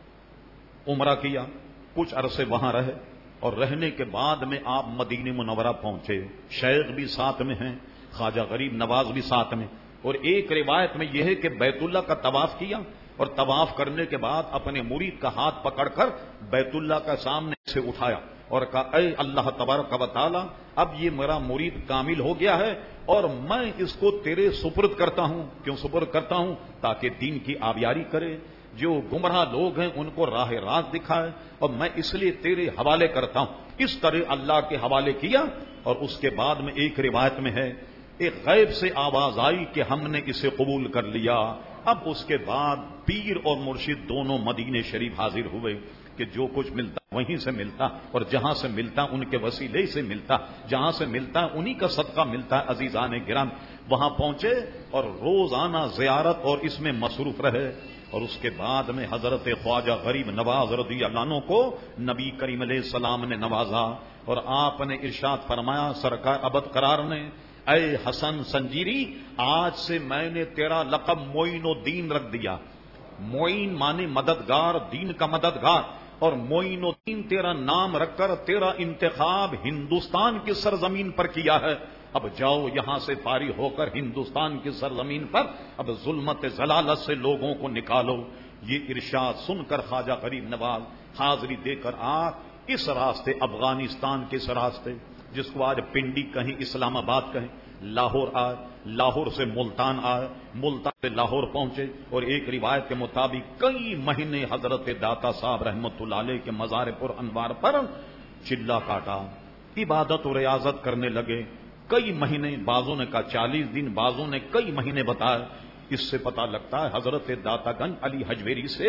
عمرہ کیا، کچھ عرصے وہاں رہے، اور رہنے کے بعد میں آپ مدینہ منورہ پہنچے، شیخ بھی ساتھ میں ہیں، خواجہ غریب نواز بھی ساتھ میں، اور ایک روایت میں یہ ہے کہ بیت اللہ کا طواف کیا، اور طواف کرنے کے بعد اپنے مرید کا ہاتھ پکڑ کر بیت اللہ کا سامنے سے اٹھایا اور کہا اے اللہ تبارک و تعالی، اب یہ میرا مرید کامل ہو گیا ہے اور میں اس کو تیرے سپرد کرتا ہوں۔ کیوں سپرد کرتا ہوں؟ تاکہ دین کی آبیاری کرے، جو گمراہ لوگ ہیں ان کو راہ راست دکھائے، اور میں اس لیے تیرے حوالے کرتا ہوں۔ اس طرح اللہ کے حوالے کیا، اور اس کے بعد میں ایک روایت میں ہے ایک غیب سے آواز آئی کہ ہم نے اسے قبول کر لیا۔ اب اس کے بعد پیر اور مرشد دونوں مدینے شریف حاضر ہوئے کہ جو کچھ ملتا وہیں سے ملتا، اور جہاں سے ملتا ان کے وسیلے سے ملتا، جہاں سے ملتا انہی کا صدقہ ملتا۔ عزیزان گرامی وہاں پہنچے اور روزانہ زیارت اور اس میں مصروف رہے، اور اس کے بعد میں حضرت خواجہ غریب نواز رضی اللہ عنہ کو نبی کریم علیہ السلام نے نوازا، اور آپ نے ارشاد فرمایا سرکار ابد قرار نے، اے حسن سنجیری آج سے میں نے تیرا لقب معین الدین رکھ دیا۔ معین مانے مددگار، دین کا مددگار، اور معین الدین تیرا نام رکھ کر تیرا انتخاب ہندوستان کی سرزمین پر کیا ہے۔ اب جاؤ یہاں سے فارغ ہو کر ہندوستان کی سرزمین پر اب ظلمت ضلالت سے لوگوں کو نکالو۔ یہ ارشاد سن کر خواجہ غریب نواز حاضری دے کر آ اس راستے، افغانستان کے اس راستے جس کو آج پنڈی کہیں، اسلام آباد کہیں، لاہور آئے، لاہور سے ملتان آئے، ملتان سے لاہور پہنچے، اور ایک روایت کے مطابق کئی مہینے حضرت داتا صاحب رحمت اللہ علیہ کے مزار پر انوار پر چلا کاٹا، عبادت و ریاضت کرنے لگے کئی مہینے، بعضوں نے کہا چالیس دن، بعضوں نے کئی مہینے بتائے۔ اس سے پتہ لگتا ہے حضرت داتا گنج علی حجویری سے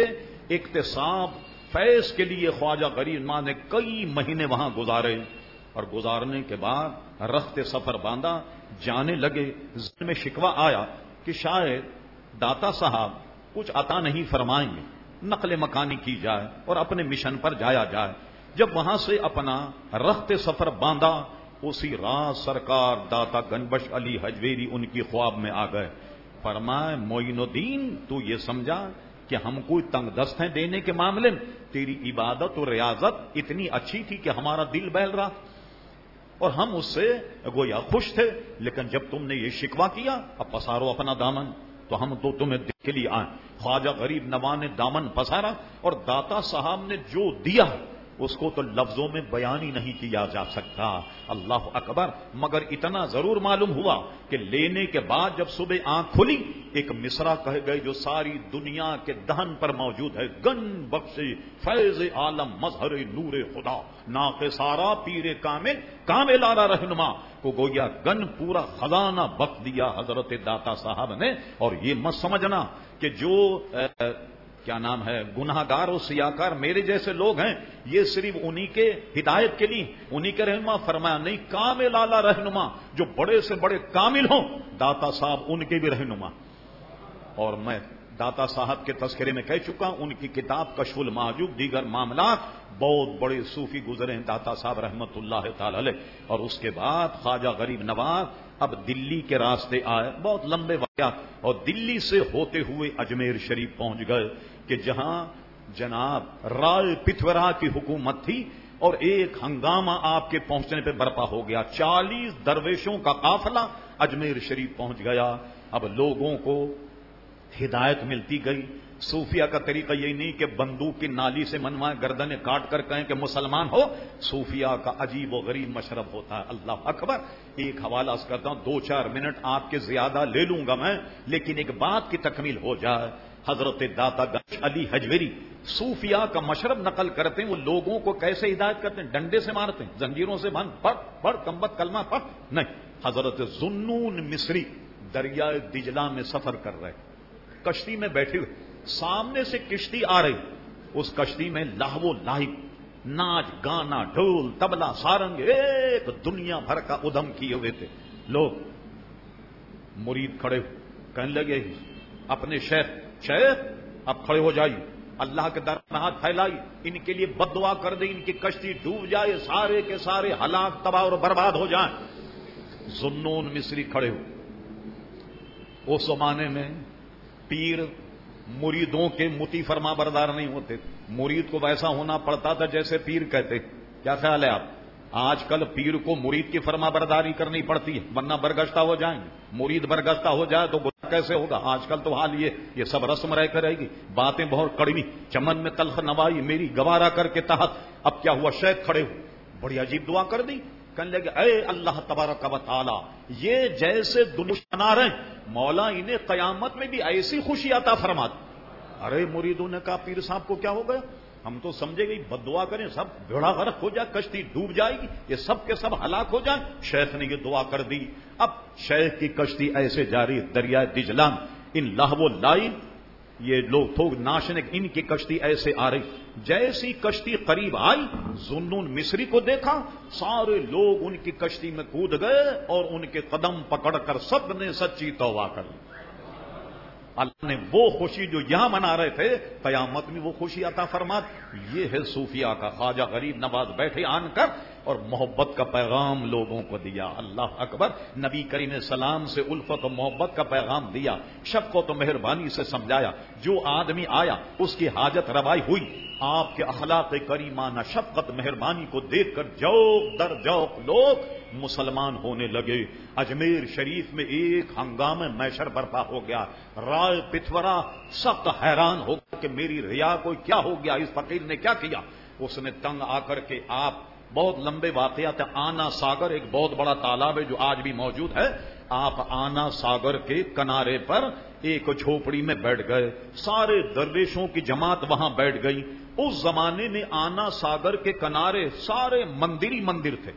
اکتساب فیض کے لیے خواجہ غریب ماں نے کئی مہینے وہاں گزارے، اور گزارنے کے بعد رخت سفر باندھا، جانے لگے۔ ذہن میں شکوہ آیا کہ شاید داتا صاحب کچھ عطا نہیں فرمائیں گے، نقل مکانی کی جائے اور اپنے مشن پر جایا جائے۔ جب وہاں سے اپنا رخت سفر باندھا، اسی رات سرکار داتا گنبش علی حجویری ان کی خواب میں آ گئے۔ فرمائے معین الدین تو یہ سمجھا کہ ہم کوئی تنگ دست ہیں دینے کے معاملے میں، تیری عبادت و ریاضت اتنی اچھی تھی کہ ہمارا دل بہل رہا، اور ہم اس سے گویا خوش تھے، لیکن جب تم نے یہ شکوہ کیا اب پسارو اپنا دامن، تو ہم تو تمہیں دیکھ کے لیے آئیں۔ خواجہ غریب نواز نے دامن پسارا، اور داتا صاحب نے جو دیا اس کو تو لفظوں میں بیان ہی نہیں کیا جا سکتا۔ اللہ اکبر! مگر اتنا ضرور معلوم ہوا کہ لینے کے بعد جب صبح آنکھ کھلی ایک مصرع کہے گئے جو ساری دنیا کے دہن پر موجود ہے، گن بخشے فیض عالم مظہر نور خدا، ناقِ سارا پیر کامل کامل آرا رہنما کو گویا گن پورا خزانہ بخش دیا حضرت داتا صاحب نے۔ اور یہ مت سمجھنا کہ جو کیا نام ہے گناہ گار و سیاکار میرے جیسے لوگ ہیں یہ صرف انہی کے ہدایت کے لیے، انہی کے رہنما، فرمایا نہیں، کامل اعلی رہنما جو بڑے سے بڑے کامل ہوں داتا صاحب ان کے بھی رہنما۔ اور میں داتا صاحب کے تذکرے میں کہہ چکا ہوں، ان کی کتاب کشف المحجوب، دیگر معاملات، بہت بڑے صوفی گزرے ہیں داتا صاحب رحمت اللہ تعالی علیہ۔ اور اس کے بعد خواجہ غریب نواز اب دلی کے راستے آئے، بہت لمبے واقعات، اور دلی سے ہوتے ہوئے اجمیر شریف پہنچ گئے کہ جہاں جناب رائے پتھورا کی حکومت تھی اور ایک ہنگامہ آپ کے پہنچنے پہ برپا ہو گیا. چالیس درویشوں کا قافلہ اجمیر شریف پہنچ گیا. اب لوگوں کو ہدایت ملتی گئی. صوفیہ کا طریقہ یہی نہیں کہ بندوق کی نالی سے منوائیں, گردنیں کاٹ کر کہیں کہ مسلمان ہو. صوفیہ کا عجیب و غریب مشرب ہوتا ہے. اللہ اکبر. ایک حوالہ اس کرتا ہوں, دو چار منٹ آپ کے زیادہ لے لوں گا میں, لیکن ایک بات کی تکمیل ہو جائے. حضرت داتا گنج علی حجویری صوفیہ کا مشرب نقل کرتے ہیں. وہ لوگوں کو کیسے ہدایت کرتے ہیں؟ ڈنڈے سے مارتے ہیں, زنجیروں سے بند, پڑھ پڑھ کمبخت کلمہ پڑھ. نہیں, حضرت ذوالنون مصری دریائے دجلہ میں سفر کر رہے, کشتی میں بیٹھے ہوئے, سامنے سے کشتی آ رہی. اس کشتی میں لاہو لاہب, ناچ گانا, ڈھول تبلا سارنگ, ایک دنیا بھر کا ادھم کیے ہوئے تھے لوگ. مرید کھڑے کہنے لگے اپنے شیخ, شیخ اب کھڑے ہو جائیے, اللہ کے در میں ہاتھ پھیلائی, ان کے لیے بد دعا کر دیں, ان کی کشتی ڈوب جائے, سارے کے سارے ہلاک تباہ اور برباد ہو جائیں. ذوالنون مصری کھڑے ہو. اس زمانے میں پیر مریدوں کے متی فرما بردار نہیں ہوتے. مرید کو ویسا ہونا پڑتا تھا جیسے پیر کہتے. کیا خیال ہے آپ؟ آج کل پیر کو مرید کی فرما برداری کرنی پڑتی ہے ورنہ برگشتہ ہو جائیں گے. مرید برگشتہ ہو جائے تو گناہ کیسے ہوگا؟ آج کل تو حال یہ یہ سب رسم رہ کر رہے گی. باتیں بہت کڑوی, چمن میں تلخ نوائی میری گوارا کر کے تحت. اب کیا ہوا؟ شیخ کھڑے ہو, بڑی عجیب دعا کر دی. کہنے لگے اے اللہ تبارک و تعالی, یہ جیسے دشمن آ رہے ہیں مولا انہیں قیامت میں بھی ایسی خوشی عطا فرما دے. ارے مریدوں نے کہا پیر صاحب کو کیا ہو گیا؟ ہم تو سمجھے گئی بد دعا کریں سب بھیڑا غرق ہو جائے, کشتی ڈوب جائے گی, یہ سب کے سب ہلاک ہو جائیں. شیخ نے یہ دعا کر دی. اب شیخ کی کشتی ایسے جاری دریائے دجلہ, ان لاہو لائی یہ لوگ تھوک ناشنے, ان کی کشتی ایسے آ رہی. جیسی کشتی قریب آئی, ذوالنون مصری کو دیکھا, سارے لوگ ان کی کشتی میں کود گئے اور ان کے قدم پکڑ کر سب نے سچی توبہ کر لی. اللہ نے وہ خوشی جو یہاں منا رہے تھے قیامت میں وہ خوشی عطا فرما. یہ ہے صوفیہ کا. خواجہ غریب نواز بیٹھے آن کر اور محبت کا پیغام لوگوں کو دیا. اللہ اکبر. نبی کریم السلام سے الفت و محبت کا پیغام دیا, شفقت و مہربانی سے سمجھایا. جو آدمی آیا اس کی حاجت روائی ہوئی. آپ کے اخلاق کریمانہ شفقت مہربانی کو دیکھ کر جوق در جوق لوگ مسلمان ہونے لگے. اجمیر شریف میں ایک ہنگامہ میشر برپا ہو گیا. رائے پتھورا سخت حیران ہو گیا کہ میری ریا کو کیا ہو گیا, اس فقیر نے کیا کیا. اس نے تنگ آ کر کے, آپ بہت لمبے واقعات ہیں. آنا ساگر ایک بہت بڑا تالاب ہے جو آج بھی موجود ہے. آپ آنا ساگر کے کنارے پر ایک جھوپڑی میں بیٹھ گئے. سارے درویشوں کی جماعت وہاں بیٹھ گئی. اس زمانے میں آنا ساگر کے کنارے سارے مندری مندر تھے.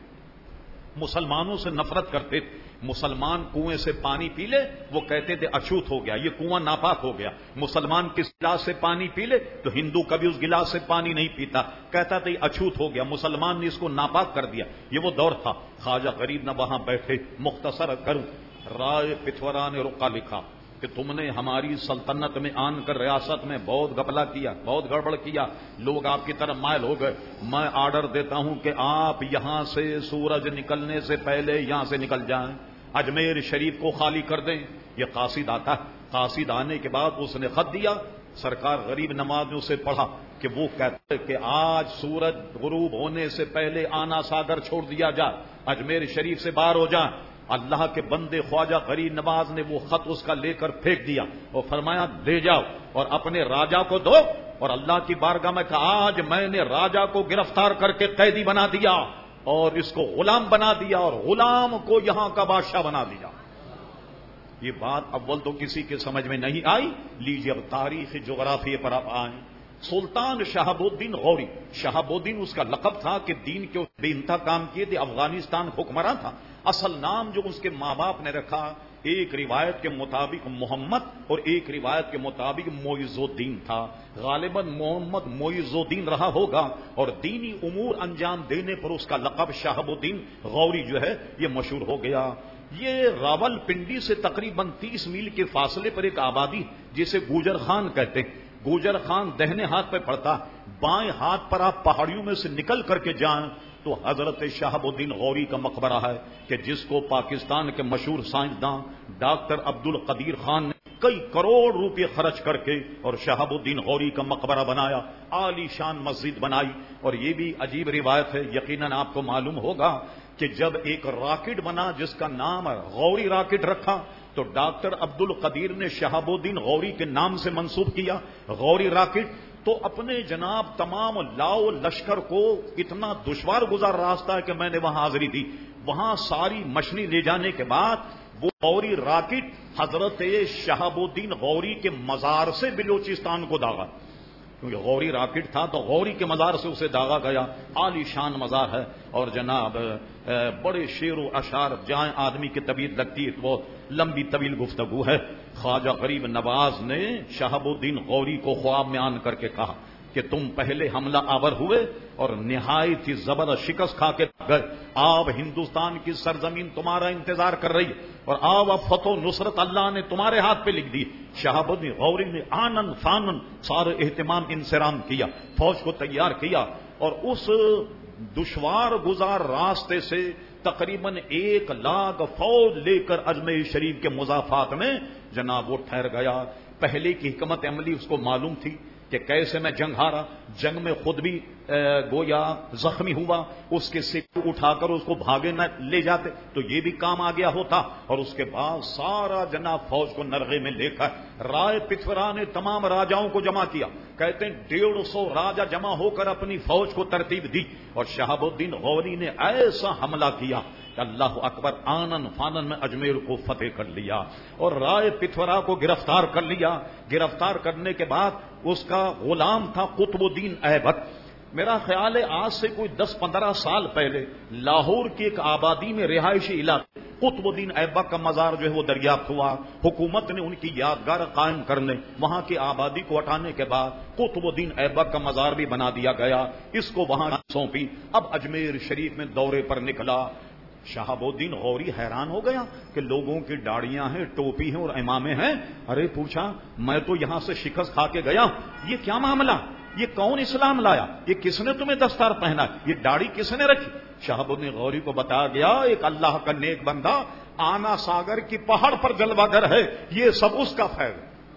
مسلمانوں سے نفرت کرتے تھے. مسلمان کنویں سے پانی پی لے وہ کہتے تھے اچھوت ہو گیا, یہ کنواں ناپاک ہو گیا. مسلمان کس گلاس سے پانی پی لے تو ہندو کبھی اس گلاس سے پانی نہیں پیتا, کہتا تھا یہ اچھوت ہو گیا. مسلمان نے اس کو ناپاک کر دیا. یہ وہ دور تھا. خواجہ غریب نہ وہاں بیٹھے. مختصر کروں, رائے پتھورا نے رقعہ لکھا کہ تم نے ہماری سلطنت میں آن کر ریاست میں بہت گپلا کیا, بہت گڑبڑ کیا, لوگ آپ کی طرف مائل ہو گئے. میں آرڈر دیتا ہوں کہ آپ یہاں سے سورج نکلنے سے پہلے یہاں سے نکل جائیں, اجمیر شریف کو خالی کر دیں. یہ قاصد آتا ہے. قاصد آنے کے بعد اس نے خط دیا. سرکار غریب نواز نے اسے پڑھا کہ وہ کہتے کہ آج سورج غروب ہونے سے پہلے آنا ساگر چھوڑ دیا جائے, اجمیر شریف سے باہر ہو جائیں. اللہ کے بندے خواجہ غریب نواز نے وہ خط اس کا لے کر پھینک دیا اور فرمایا لے جاؤ اور اپنے راجا کو دو. اور اللہ کی بارگاہ میں کہا آج میں نے راجا کو گرفتار کر کے قیدی بنا دیا اور اس کو غلام بنا دیا اور غلام کو یہاں کا بادشاہ بنا دیا. یہ بات اول تو کسی کے سمجھ میں نہیں آئی. لیجیے اب تاریخ جغرافیے پر آپ آئیں. سلطان شہاب الدین غوری, شہاب الدین اس کا لقب تھا کہ دین کے بے انتہا کام کیے تھے. افغانستان حکمراں تھا. اصل نام جو اس کے ماں باپ نے رکھا, ایک روایت کے مطابق محمد اور ایک روایت کے مطابق معیز الدین تھا. غالباً محمد معیز الدین رہا ہوگا اور دینی امور انجام دینے پر اس کا لقب شہاب الدین غوری جو ہے یہ مشہور ہو گیا. یہ راول پنڈی سے تقریباً تیس میل کے فاصلے پر ایک آبادی جسے گوجر خان کہتے ہیں. گوجر خان دہنے ہاتھ پہ پڑتا. بائیں ہاتھ پر آپ پہاڑیوں میں سے نکل کر کے جائیں تو حضرت شہاب الدین غوری کا مقبرہ ہے کہ جس کو پاکستان کے مشہور سائنسداں ڈاکٹر عبد القدیر خان نے کئی کروڑ روپے خرچ کر کے اور شہاب الدین غوری کا مقبرہ بنایا، عالی شان مسجد بنائی. اور یہ بھی عجیب روایت ہے، یقیناً آپ کو معلوم ہوگا کہ جب ایک راکٹ بنا جس کا نام غوری راکٹ رکھا تو ڈاکٹر عبد القدیر نے شہاب الدین غوری کے نام سے منسوب کیا غوری راکٹ. تو اپنے جناب تمام لاؤ لشکر کو اتنا دشوار گزار راستہ ہے کہ میں نے وہاں حاضری دی. وہاں ساری مشنی لے جانے کے بعد وہ غوری راکٹ حضرت شہاب الدین غوری کے مزار سے بلوچستان کو داغا، کیونکہ غوری راکٹ تھا تو غوری کے مزار سے اسے داغا گیا. عالی شان مزار ہے. اور جناب بڑے شعر و اشعار جہاں آدمی کی طبیعت لگتی ہے وہ لمبی طویل گفتگو ہے. خواجہ غریب نواز نے شہاب الدین غوری کو خواب میں آن کر کے کہا کہ تم پہلے حملہ آور ہوئے اور نہایت ہی زبردست شکست کھا کے گئے. آپ ہندوستان کی سرزمین تمہارا انتظار کر رہی ہے اور آب اب فتح و نصرت اللہ نے تمہارے ہاتھ پہ لکھ دی. شہاب الدین غوری نے آنن فانن سارے اہتمام انصرام کیا، فوج کو تیار کیا اور اس دشوار گزار راستے سے تقریباً ایک لاکھ فوج لے کر اجمیر شریف کے مضافات میں جناب وہ ٹھہر گیا. پہلے کی حکمت عملی اس کو معلوم تھی کہ کیسے میں جنگ ہارا. جنگ میں خود بھی گویا زخمی ہوا، اس کے سر اٹھا کر اس کو بھاگے نہ لے جاتے تو یہ بھی کام آ گیا ہوتا. اور اس کے بعد سارا جناب فوج کو نرغے میں لے کر رائے پتھورا نے تمام راجاؤں کو جمع کیا. کہتے ہیں ڈیڑھ سو راجا جمع ہو کر اپنی فوج کو ترتیب دی اور شہاب الدین غوری نے ایسا حملہ کیا کہ اللہ اکبر، آنن فانن میں اجمیر کو فتح کر لیا اور رائے پتھورا کو گرفتار کر لیا. گرفتار کرنے کے بعد اس کا غلام تھا قطب الدین ایبک. میرا خیال ہے آج سے کوئی دس پندرہ سال پہلے لاہور کی ایک آبادی میں رہائشی علاقے قطب الدین ایبک کا مزار جو ہے وہ دریافت ہوا. حکومت نے ان کی یادگار قائم کرنے وہاں کی آبادی کو ہٹانے کے بعد قطب الدین ایبک کا مزار بھی بنا دیا گیا. اس کو وہاں سونپی. اب اجمیر شریف میں دورے پر نکلا. شہاب الدین غوری حیران ہو گیا کہ لوگوں کی داڑیاں ہیں، ٹوپی ہیں اور امامے ہیں. ارے پوچھا میں تو یہاں سے شکست کھا کے گیا، یہ کیا معاملہ؟ یہ کون اسلام لایا؟ یہ کس نے تمہیں دستار پہنا؟ یہ داڑھی کس نے رکھی؟ شہاب الدین غوری کو بتایا گیا ایک اللہ کا نیک بندہ آنا ساگر کی پہاڑ پر جلوہ گر ہے، یہ سب اس کا فیض،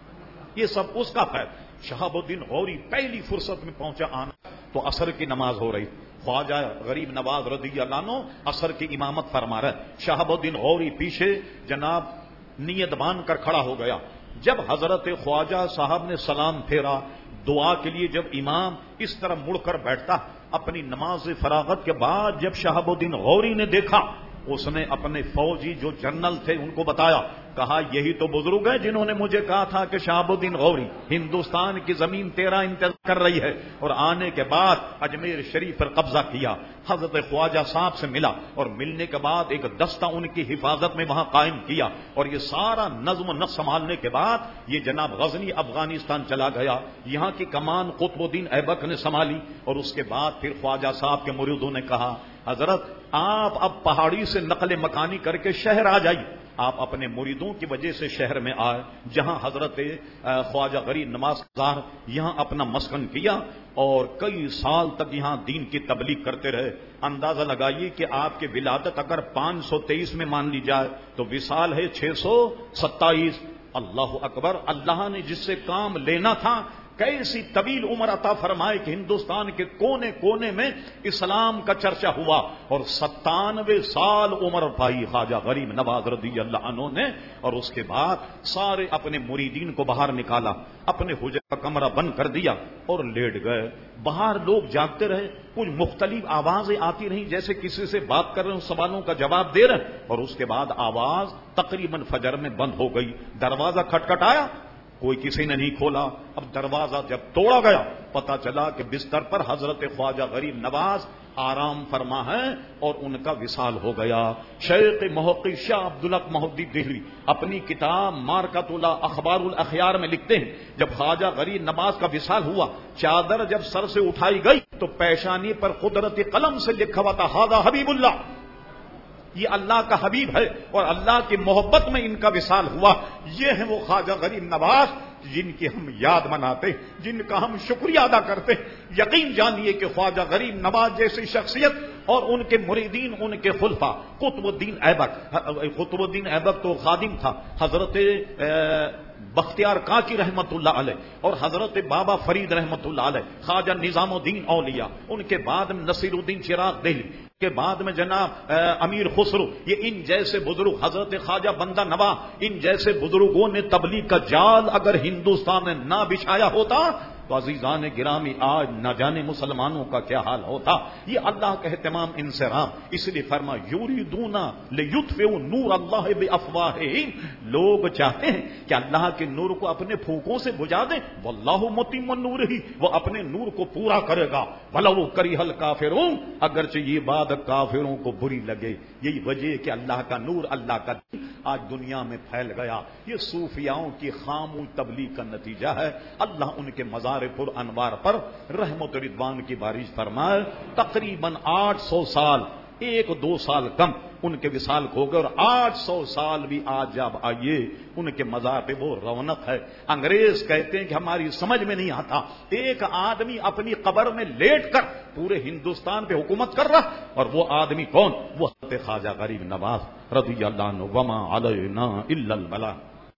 یہ سب اس کا فیض. شہاب الدین غوری پہلی فرصت میں پہنچا آنا تو عصر کی نماز ہو رہی. خواجہ غریب نواز رضی اللہ عنہ عصر کی امامت فرما رہے. شہاب الدین غوری پیچھے جناب نیت باندھ کر کھڑا ہو گیا. جب حضرت خواجہ صاحب نے سلام پھیرا دعا کے لیے، جب امام اس طرح مڑ کر بیٹھتا اپنی نماز فراغت کے بعد، جب شہاب الدین غوری نے دیکھا اس نے اپنے فوجی جو جنرل تھے ان کو بتایا، کہا یہی تو بزرگ ہے جنہوں نے مجھے کہا تھا کہ شہاب الدین غوری ہندوستان کی زمین تیرا انتظار کر رہی ہے. اور آنے کے بعد اجمیر شریف پر قبضہ کیا. حضرت خواجہ صاحب سے ملا اور ملنے کے بعد ایک دستہ ان کی حفاظت میں وہاں قائم کیا. اور یہ سارا نظم و نسق سنبھالنے کے بعد یہ جناب غزنی افغانستان چلا گیا. یہاں کی کمان قطب الدین ایبک نے سنبھالی. اور اس کے بعد پھر خواجہ صاحب کے مریدوں نے کہا حضرت آپ اب پہاڑی سے نقل مکانی کر کے شہر آ جائیے. آپ اپنے مریدوں کی وجہ سے شہر میں آئے جہاں حضرت خواجہ غریب نواز یہاں اپنا مسکن کیا اور کئی سال تک یہاں دین کی تبلیغ کرتے رہے. اندازہ لگائیے کہ آپ کی ولادت اگر پانچ سو تیئیس میں مان لی جائے تو وصال ہے چھ سو ستائیس. اللہ اکبر. اللہ نے جس سے کام لینا تھا کیسی طویل عمر عطا فرمائے کہ ہندوستان کے کونے کونے میں اسلام کا چرچا ہوا اور ستانوے سال عمر پائی خواجہ غریب نواز رضی اللہ عنہ نے. اور اس کے بعد سارے اپنے مریدین کو باہر نکالا، اپنے حجرے کا کمرہ بند کر دیا اور لیٹ گئے. باہر لوگ جاگتے رہے، کچھ مختلف آوازیں آتی رہیں جیسے کسی سے بات کر رہے ہیں، سوالوں کا جواب دے رہے. اور اس کے بعد آواز تقریباً فجر میں بند ہو گئی. دروازہ کھٹکھٹایا، کوئی کسی نے نہیں کھولا. اب دروازہ جب توڑا گیا پتا چلا کہ بستر پر حضرت خواجہ غریب نواز آرام فرما ہے اور ان کا وصال ہو گیا. شیخ محقق شاہ عبدالحق محدث دہلوی اپنی کتاب مارکۃ اللہ اخبار الاخیار میں لکھتے ہیں جب خواجہ غریب نواز کا وصال ہوا، چادر جب سر سے اٹھائی گئی تو پیشانی پر قدرتی قلم سے لکھا ہوا تھا ھذا حبیب اللہ، یہ اللہ کا حبیب ہے اور اللہ کی محبت میں ان کا وصال ہوا. یہ ہیں وہ خواجہ غریب نواز جن کی ہم یاد مناتے، جن کا ہم شکریہ ادا کرتے. یقین جانیے کہ خواجہ غریب نواز جیسی شخصیت اور ان کے مریدین، ان کے خلفاء، قطب الدین ایبک، قطب الدین ایبک تو خادم تھا حضرت بختیار کاکی رحمت اللہ علیہ، اور حضرت بابا فرید رحمت اللہ علیہ، خواجہ نظام الدین اولیاء، ان کے بعد میں نصیر الدین چراغ دہلی کے بعد میں جناب امیر خسرو، یہ ان جیسے بزرگ، حضرت خواجہ بندہ نواز، ان جیسے بزرگوں نے تبلیغ کا جال اگر ہندوستان میں نہ بچھایا ہوتا تو عزیزان گرامی آج نہ جانے مسلمانوں کا کیا حال ہوتا۔ یہ اللہ کا اہتمام ان سے رام، اس لیے فرما یریدون لیطفئوا نور اللہ بافواہہم، لوگ چاہتے ہیں کہ اللہ کے نور کو اپنے پھونکوں سے بجھا دیں، واللہ متم نورہ، وہ اپنے نور کو پورا کرے گا، ولو کرہ الکافرون، اگرچہ یہ بات کافروں کو بری لگے۔ یہی وجہ ہے کہ اللہ کا نور، اللہ کا دین آج دنیا میں پھیل گیا۔ یہ صوفیاؤں کی خاموش تبلیغ کا نتیجہ ہے۔ اللہ ان کے مزار پر انوار پر رحمت و رضوان کی بارش فرمائے۔ تقریباً آٹھ سو سال، ایک دو سال کم ان کے وصال ہو گئے، اور آٹھ سو سال بھی آج جب آئیے ان کے مزار پہ وہ رونق ہے۔ انگریز کہتے ہیں کہ ہماری سمجھ میں نہیں آتا، ایک آدمی اپنی قبر میں لیٹ کر پورے ہندوستان پہ حکومت کر رہا، اور وہ آدمی کون؟ وہ حضرت خواجہ غریب نواز رضی اللہ عنہ، وما علینا الا البلاغ۔